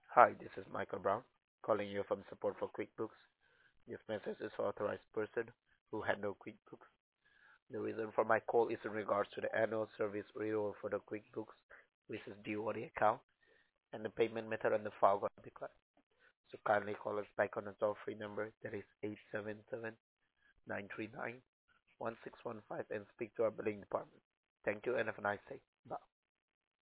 Hi, this is Michael Brown, calling you from support for QuickBooks. This message is for authorized person who handle QuickBooks. The reason for my call is in regards to the annual service renewal for the QuickBooks, which is due on the account, and the payment method on the file got declined. So kindly call us back on the toll-free number that is 877-939-1615 and speak to our billing department. Thank you and have a nice day. Bye.